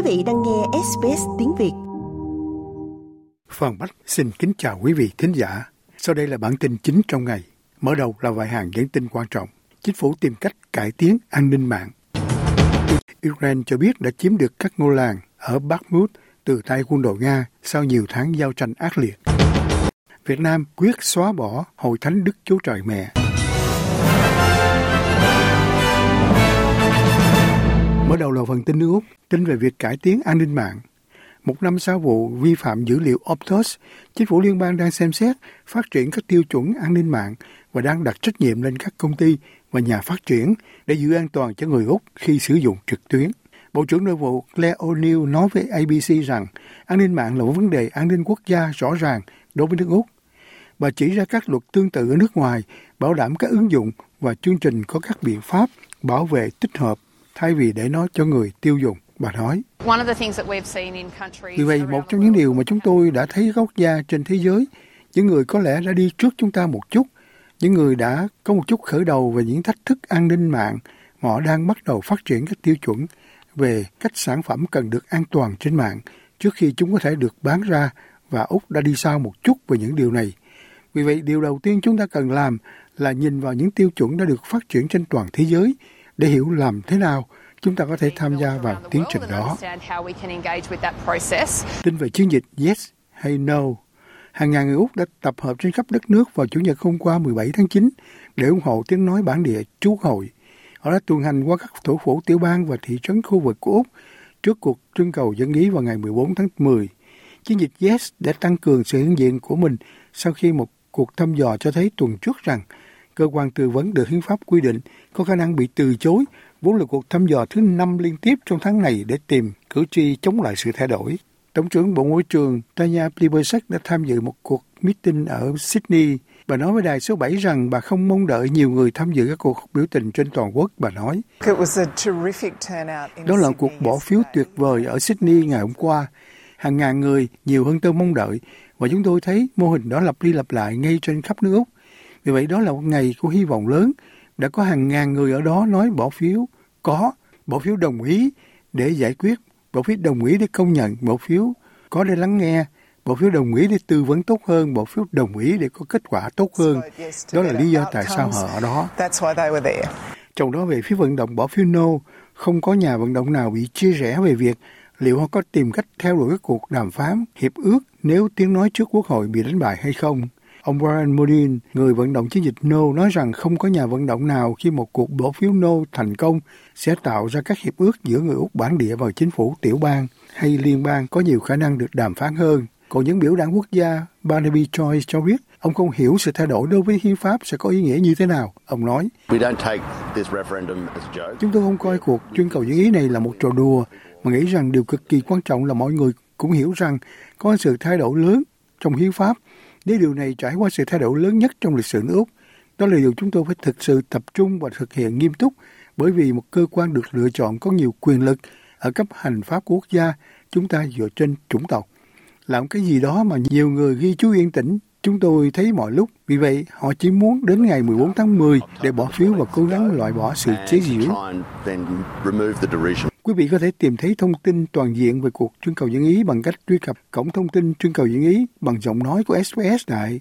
vị đang nghe SBS tiếng Việt. Phan Bách xin kính chào quý vị thính giả. Sau đây là bản tin chính trong ngày. Mở đầu là vài hàng dẫn tin quan trọng. Chính phủ tìm cách cải tiến an ninh mạng. Ukraine cho biết đã chiếm được các ngôi làng ở Bakhmut từ tay quân đội Nga sau nhiều tháng giao tranh ác liệt. Việt Nam quyết xóa bỏ Hội Thánh Đức Chúa Trời Mẹ. Mở đầu là phần tin nước Úc, tin về việc cải tiến an ninh mạng. Một năm sau vụ vi phạm dữ liệu Optus, chính phủ liên bang đang xem xét phát triển các tiêu chuẩn an ninh mạng và đang đặt trách nhiệm lên các công ty và nhà phát triển để giữ an toàn cho người Úc khi sử dụng trực tuyến. Bộ trưởng Nội vụ Claire O'Neill nói với ABC rằng an ninh mạng là một vấn đề an ninh quốc gia rõ ràng đối với nước Úc. Bà chỉ ra các luật tương tự ở nước ngoài, bảo đảm các ứng dụng và chương trình có các biện pháp bảo vệ tích hợp thay vì để nó cho người tiêu dùng, bà nói. Vì vậy, một trong những điều mà chúng tôi đã thấy các quốc gia trên thế giới, những người có lẽ đã đi trước chúng ta một chút, những người đã có một chút khởi đầu về những thách thức an ninh mạng, họ đang bắt đầu phát triển các tiêu chuẩn về cách sản phẩm cần được an toàn trên mạng trước khi chúng có thể được bán ra, và Úc đã đi sau một chút về những điều này. Vì vậy, điều đầu tiên chúng ta cần làm là nhìn vào những tiêu chuẩn đã được phát triển trên toàn thế giới để hiểu làm thế nào chúng ta có thể tham gia vào tiến trình đó. Tin về chiến dịch Yes hay No. Hàng ngàn người Úc đã tập hợp trên khắp đất nước vào Chủ nhật hôm qua 17 tháng 9 để ủng hộ tiếng nói bản địa trú hội. Họ đã tuần hành qua các thủ phủ tiểu bang và thị trấn khu vực của Úc trước cuộc trưng cầu dân ý vào ngày 14 tháng 10. Chiến dịch Yes đã tăng cường sự hiện diện của mình sau khi một cuộc thăm dò cho thấy tuần trước rằng cơ quan tư vấn được hiến pháp quy định có khả năng bị từ chối, vốn là cuộc thăm dò thứ 5 liên tiếp trong tháng này để tìm cử tri chống lại sự thay đổi. Tổng trưởng Bộ Môi trường Tanya Plibersek đã tham dự một cuộc meeting ở Sydney. Bà nói với đài số 7 rằng bà không mong đợi nhiều người tham dự các cuộc biểu tình trên toàn quốc. Bà nói, đó là cuộc bỏ phiếu tuyệt vời ở Sydney ngày hôm qua. Hàng ngàn người, nhiều hơn tôi mong đợi, và chúng tôi thấy mô hình đó lặp đi lặp lại ngay trên khắp nước Úc. Vì vậy đó là một ngày của hy vọng lớn. Đã có hàng ngàn người ở đó nói bỏ phiếu bỏ phiếu đồng ý để giải quyết, bỏ phiếu đồng ý để công nhận, bỏ phiếu có để lắng nghe, bỏ phiếu đồng ý để tư vấn tốt hơn, bỏ phiếu đồng ý để có kết quả tốt hơn. Đó là lý do tại sao họ ở đó. Trong đó về phía vận động bỏ phiếu no, không có nhà vận động nào bị chia rẽ về việc liệu họ có tìm cách theo đuổi các cuộc đàm phán, hiệp ước nếu tiếng nói trước Quốc hội bị đánh bại hay không. Ông Brian Modin, người vận động chiến dịch No, nói rằng không có nhà vận động nào khi một cuộc bỏ phiếu No thành công sẽ tạo ra các hiệp ước giữa người Úc bản địa và chính phủ tiểu bang hay liên bang có nhiều khả năng được đàm phán hơn. Còn những biểu đảng quốc gia, Barnaby Joyce cho biết ông không hiểu sự thay đổi đối với hiến pháp sẽ có ý nghĩa như thế nào. Ông nói, chúng tôi không coi cuộc trưng cầu dân ý này là một trò đùa, mà nghĩ rằng điều cực kỳ quan trọng là mọi người cũng hiểu rằng có sự thay đổi lớn trong hiến pháp. Nếu điều này trải qua sự thay đổi lớn nhất trong lịch sử nước Úc, đó là điều chúng tôi phải thực sự tập trung và thực hiện nghiêm túc, bởi vì một cơ quan được lựa chọn có nhiều quyền lực ở cấp hành pháp quốc gia, chúng ta dựa trên chủng tộc. Làm cái gì đó mà nhiều người ghi chú yên tĩnh, chúng tôi thấy mọi lúc. Vì vậy, họ chỉ muốn đến ngày 14 tháng 10 để bỏ phiếu và cố gắng loại bỏ sự chế giễu. Quý vị có thể tìm thấy thông tin toàn diện về cuộc trưng cầu dân ý bằng cách truy cập cổng thông tin trưng cầu dân ý bằng giọng nói của SBS tại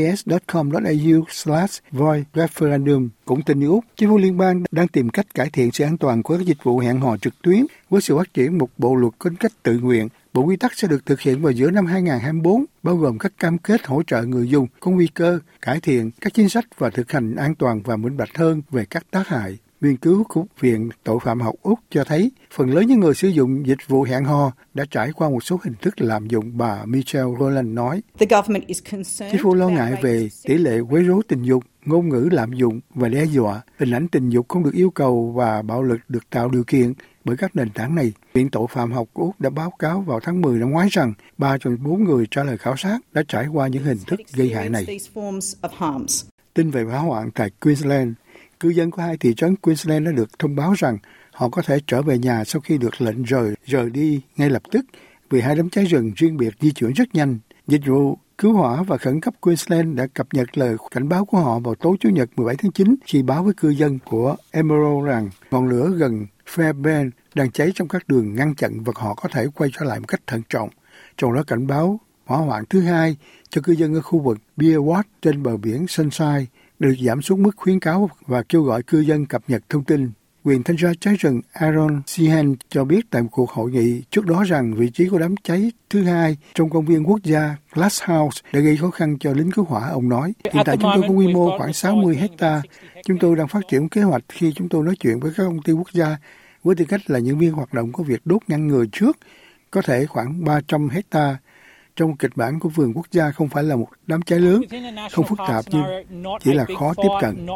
sbs.com.au/voice-referendum. Cũng tin như Úc, chính phủ liên bang đang tìm cách cải thiện sự an toàn của các dịch vụ hẹn hò trực tuyến với sự phát triển một bộ luật có cách tự nguyện. Bộ quy tắc sẽ được thực hiện vào giữa năm 2024, bao gồm các cam kết hỗ trợ người dùng có nguy cơ, cải thiện các chính sách và thực hành an toàn và minh bạch hơn về các tác hại. Nghiên cứu của Viện Tội phạm học Úc cho thấy phần lớn những người sử dụng dịch vụ hẹn hò đã trải qua một số hình thức lạm dụng, bà Michelle Rowland nói. Chính phủ lo ngại về tỷ lệ quấy rối tình dục, ngôn ngữ lạm dụng và đe dọa, hình ảnh tình dục không được yêu cầu và bạo lực được tạo điều kiện bởi các nền tảng này. Viện Tội phạm học của Úc đã báo cáo vào tháng 10 năm ngoái rằng 3 trong 4 người trả lời khảo sát đã trải qua những hình thức gây hại này. Tin về hỏa hoạn tại Queensland. Cư dân của 2 thị trấn Queensland đã được thông báo rằng họ có thể trở về nhà sau khi được lệnh rời đi ngay lập tức vì 2 đám cháy rừng riêng biệt di chuyển rất nhanh. Dịch vụ Cứu hỏa và khẩn cấp Queensland đã cập nhật lời cảnh báo của họ vào tối Chủ nhật 17 tháng 9 khi báo với cư dân của Emerald rằng ngọn lửa gần Fairbairn đang cháy trong các đường ngăn chặn và họ có thể quay trở lại một cách thận trọng. Trong đó cảnh báo hỏa hoạn thứ hai cho cư dân ở khu vực Bearwatt trên bờ biển Sunshine được giảm xuống mức khuyến cáo và kêu gọi cư dân cập nhật thông tin. Quyền thanh tra cháy rừng Aaron Sheehan cho biết tại một cuộc hội nghị trước đó rằng vị trí của đám cháy thứ hai trong công viên quốc gia Glasshouse đã gây khó khăn cho lính cứu hỏa. Ông nói, hiện tại chúng tôi có quy mô khoảng 60 hecta. Chúng tôi đang phát triển kế hoạch khi chúng tôi nói chuyện với các công ty quốc gia với tư cách là những viên hoạt động có việc đốt ngăn ngừa trước, có thể khoảng 300 hecta. Trong kịch bản của vườn quốc gia không phải là một đám cháy lớn, không phức tạp nhưng chỉ là khó tiếp cận.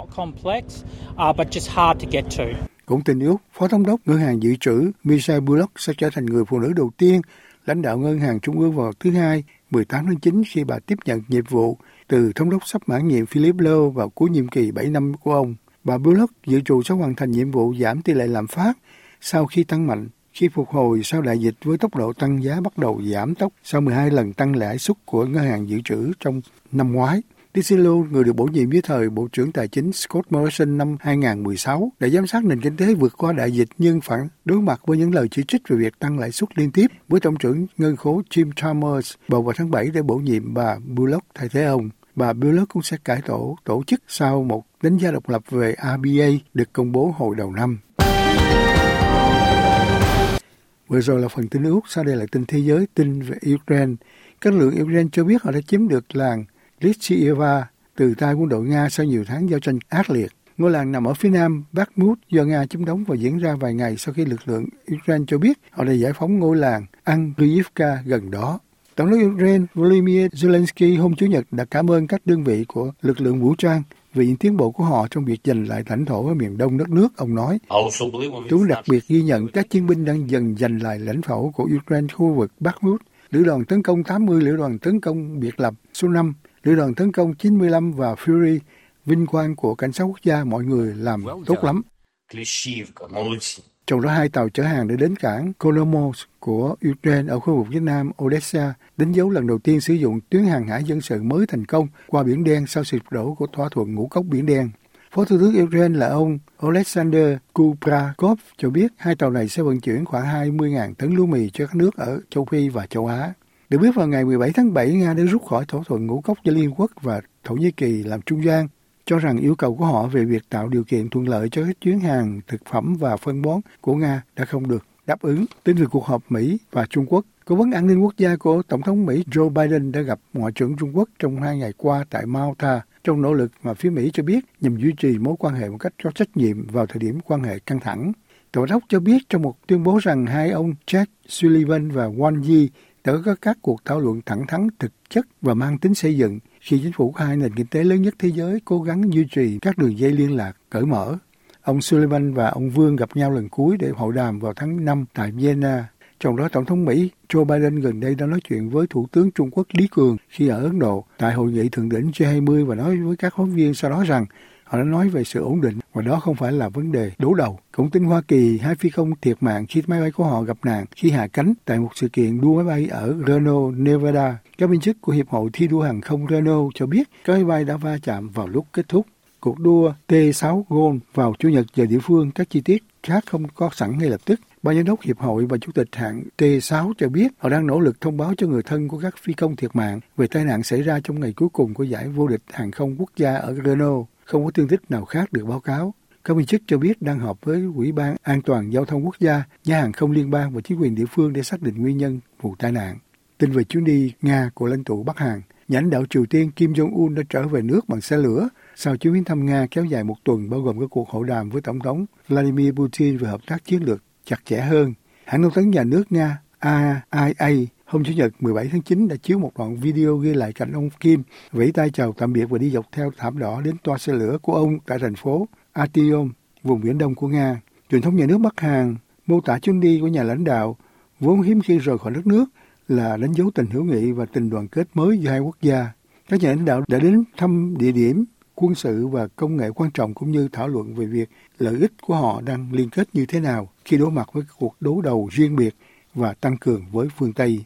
Cũng tin Úc, Phó Thống đốc Ngân hàng Dự trữ Michelle Bullock sẽ trở thành người phụ nữ đầu tiên lãnh đạo Ngân hàng Trung ương vào thứ Hai, 18 tháng 9 khi bà tiếp nhận nhiệm vụ từ Thống đốc sắp mãn nhiệm Philip Lowe vào cuối nhiệm kỳ 7 năm của ông. Bà Bullock dự trù sẽ hoàn thành nhiệm vụ giảm tỷ lệ lạm phát sau khi tăng mạnh, khi phục hồi sau đại dịch với tốc độ tăng giá bắt đầu giảm tốc sau 12 lần tăng lãi suất của Ngân hàng Dự trữ trong năm ngoái. Tisilo, người được bổ nhiệm dưới thời Bộ trưởng Tài chính Scott Morrison năm 2016, đã giám sát nền kinh tế vượt qua đại dịch nhưng phải đối mặt với những lời chỉ trích về việc tăng lãi suất liên tiếp, với Tổng trưởng Ngân khố Jim Chalmers bầu vào tháng 7 để bổ nhiệm bà Bullock thay thế ông. Bà Bullock cũng sẽ cải tổ chức sau một đánh giá độc lập về RBA được công bố hồi đầu năm. Vừa rồi là phần tin Úc, sau đây là tin thế giới, tin về Ukraine. Các lực lượng Ukraine cho biết họ đã chiếm được làng Lysyeva từ tay quân đội Nga sau nhiều tháng giao tranh ác liệt. Ngôi làng nằm ở phía nam Bakhmut do Nga chiếm đóng và diễn ra vài ngày sau khi lực lượng Ukraine cho biết họ đã giải phóng ngôi làng Andriivka gần đó. Tổng thống Ukraine Volodymyr Zelensky hôm Chủ nhật đã cảm ơn các đơn vị của lực lượng vũ trang vì những tiến bộ của họ trong việc giành lại lãnh thổ ở miền đông đất nước. Ông nói, chúng đặc biệt ghi nhận các chiến binh đang dần giành lại lãnh thổ của Ukraine khu vực Bakhmut, lữ đoàn tấn công 80, lữ đoàn tấn công biệt lập số 5, lữ đoàn tấn công 95 và Fury, vinh quang của cảnh sát quốc gia, mọi người làm tốt lắm. Trong đó 2 tàu chở hàng đã đến cảng Kolomos của Ukraine ở khu vực phía nam Odessa, đánh dấu lần đầu tiên sử dụng tuyến hàng hải dân sự mới thành công qua Biển Đen sau sự sụp đổ của thỏa thuận ngũ cốc Biển Đen. Phó Thủ tướng Ukraine là ông Oleksandr Kubrakov cho biết 2 tàu này sẽ vận chuyển khoảng 20.000 tấn lúa mì cho các nước ở châu Phi và châu Á. Được biết vào ngày 17 tháng 7, Nga đã rút khỏi thỏa thuận ngũ cốc do Liên Quốc và Thổ Nhĩ Kỳ làm trung gian, cho rằng yêu cầu của họ về việc tạo điều kiện thuận lợi cho các chuyến hàng thực phẩm và phân bón của Nga đã không được đáp ứng. Tin về cuộc họp Mỹ và Trung Quốc, Cố vấn an ninh quốc gia của Tổng thống Mỹ Joe Biden đã gặp Ngoại trưởng Trung Quốc trong 2 ngày qua tại Malta, trong nỗ lực mà phía Mỹ cho biết nhằm duy trì mối quan hệ một cách có trách nhiệm vào thời điểm quan hệ căng thẳng. Tổng đốc cho biết trong một tuyên bố rằng hai ông Jake Sullivan và Wang Yi đã có các cuộc thảo luận thẳng thắn, thực chất và mang tính xây dựng khi chính phủ của hai nền kinh tế lớn nhất thế giới cố gắng duy trì các đường dây liên lạc cởi mở. Ông Sullivan và ông Vương gặp nhau lần cuối để hội đàm vào tháng 5 tại Vienna. Trong đó, Tổng thống Mỹ Joe Biden gần đây đã nói chuyện với Thủ tướng Trung Quốc Lý Cường khi ở Ấn Độ tại hội nghị thượng đỉnh G20 và nói với các phóng viên sau đó rằng họ đã nói về sự ổn định và đó không phải là vấn đề đổ đầu. Cũng tin Hoa Kỳ, 2 phi công thiệt mạng khi máy bay của họ gặp nạn khi hạ cánh tại một sự kiện đua máy bay ở Reno, Nevada. Các viên chức của Hiệp hội Thi đua Hàng không Reno cho biết các máy bay đã va chạm vào lúc kết thúc cuộc đua T6 Gold vào Chủ nhật giờ địa phương. Các chi tiết khác không có sẵn ngay lập tức. Ban giám đốc Hiệp hội và Chủ tịch hãng T6 cho biết họ đang nỗ lực thông báo cho người thân của các phi công thiệt mạng về tai nạn xảy ra trong ngày cuối cùng của giải vô địch hàng không quốc gia ở Reno. Không có thương tích nào khác được báo cáo. Các viên chức cho biết đang họp với Ủy ban An toàn Giao thông Quốc gia, nhà hàng không liên bang và chính quyền địa phương để xác định nguyên nhân vụ tai nạn. Tin về chuyến đi Nga của lãnh tụ Bắc Hàn, nhà lãnh đạo Triều Tiên Kim Jong-un đã trở về nước bằng xe lửa sau chuyến viếng thăm Nga kéo dài 1 tuần, bao gồm các cuộc hội đàm với Tổng thống Vladimir Putin về hợp tác chiến lược chặt chẽ hơn. Hãng thông tấn nhà nước Nga RIA hôm Chủ nhật 17 tháng 9 đã chiếu một đoạn video ghi lại cảnh ông Kim vẫy tay chào tạm biệt và đi dọc theo thảm đỏ đến toa xe lửa của ông tại thành phố Artyom, vùng Viễn Đông của Nga. Truyền thông nhà nước Bắc Hàn mô tả chuyến đi của nhà lãnh đạo vốn hiếm khi rời khỏi đất nước là đánh dấu tình hữu nghị và tình đoàn kết mới giữa hai quốc gia. Các nhà lãnh đạo đã đến thăm địa điểm quân sự và công nghệ quan trọng cũng như thảo luận về việc lợi ích của họ đang liên kết như thế nào khi đối mặt với cuộc đối đầu riêng biệt và tăng cường với phương Tây.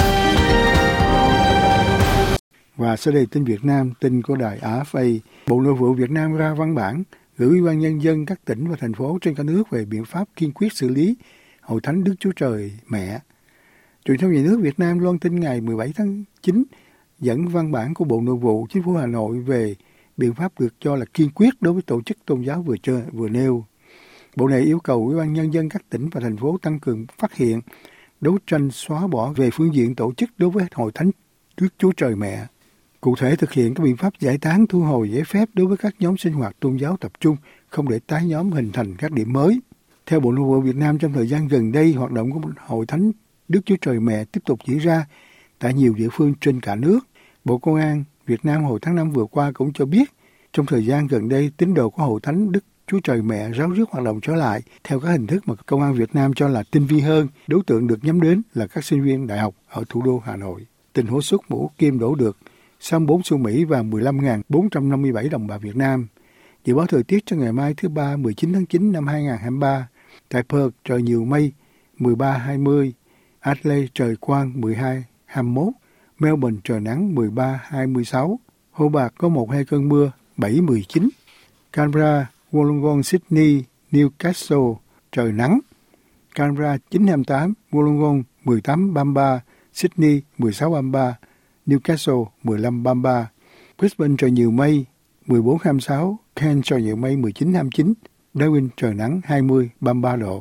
Và sau đây tin Việt Nam, tin của đài AFA. Bộ Nội vụ Việt Nam ra văn bản gửi Ủy ban Nhân dân các tỉnh và thành phố trên cả nước về biện pháp kiên quyết xử lý Hội Thánh Đức Chúa Trời Mẹ. Truyền thông nhà nước Việt Nam loan tin ngày 17 tháng 9 dẫn văn bản của Bộ Nội vụ Chính phủ Hà Nội về biện pháp được cho là kiên quyết đối với tổ chức tôn giáo vừa nêu. Bộ này yêu cầu Ủy ban Nhân dân các tỉnh và thành phố tăng cường phát hiện, đấu tranh xóa bỏ về phương diện tổ chức đối với Hội Thánh Đức Chúa Trời Mẹ. Cụ thể thực hiện các biện pháp giải tán, thu hồi giấy phép đối với các nhóm sinh hoạt tôn giáo tập trung, không để tái nhóm hình thành các điểm mới. Theo Bộ Nội vụ Việt Nam, trong thời gian gần đây, hoạt động của Hội Thánh Đức Chúa Trời Mẹ tiếp tục diễn ra tại nhiều địa phương trên cả nước. Bộ Công an Việt Nam hồi tháng 5 vừa qua cũng cho biết, trong thời gian gần đây, tín đồ của Hội Thánh Đức Chúa Trời Mẹ ráo riết hoạt động trở lại theo các hình thức mà Công an Việt Nam cho là tinh vi hơn. Đối tượng được nhắm đến là các sinh viên đại học ở thủ đô Hà Nội. Tình hố suất mũ kim đổ được 64 xu Mỹ và 15.457 đồng bạc Việt Nam. Dự báo thời tiết cho ngày mai thứ Ba 19 tháng 9 năm 2023. Tại Perth trời nhiều mây 13-20, Adelaide trời quang 12-21, Melbourne trời nắng 13-26, Hobart có 1-2 cơn mưa 7-19, Canberra, Wollongong, Sydney, Newcastle trời nắng, Canberra 9-28, Wollongong 18-33, Sydney 16-33, Newcastle 15-33, Brisbane trời nhiều mây 14-26, Cairns trời nhiều mây 19-29, Darwin trời nắng 20-33 độ.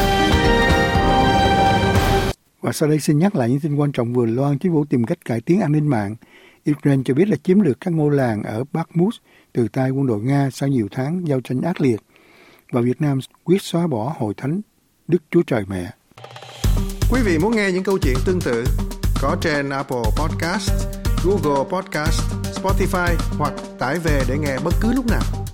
Và sau đây xin nhắc lại những tin quan trọng vừa loan. Chính phủ tìm cách cải tiến an ninh mạng. Ukraine cho biết là chiếm được các ngôi làng ở Bakhmut từ tay quân đội Nga sau nhiều tháng giao tranh ác liệt. Và Việt Nam quyết xóa bỏ Hội Thánh Đức Chúa Trời Mẹ. Quý vị muốn nghe những câu chuyện tương tự có trên Apple Podcast, Google Podcast, Spotify hoặc tải về để nghe bất cứ lúc nào.